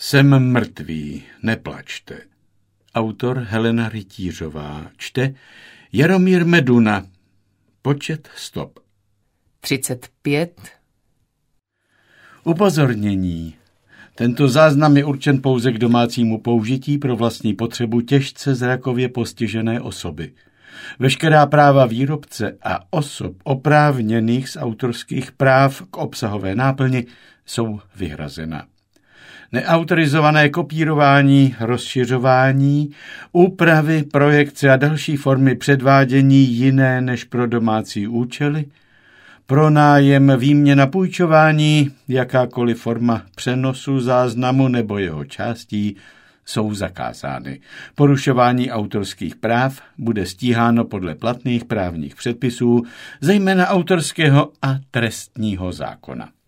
Jsem mrtvý, neplačte. Autor Helena Rytířová. Čte Jaromír Meduna. Počet stop. 35. Upozornění. Tento záznam je určen pouze k domácímu použití pro vlastní potřebu těžce zrakově postižené osoby. Veškerá práva výrobce a osob oprávněných z autorských práv k obsahové náplni jsou vyhrazena. Neautorizované kopírování, rozšiřování, úpravy, projekce a další formy předvádění jiné než pro domácí účely, pronájem, výměna, půjčování, jakákoliv forma přenosu záznamu nebo jeho částí jsou zakázány. Porušování autorských práv bude stíháno podle platných právních předpisů, zejména autorského a trestního zákona.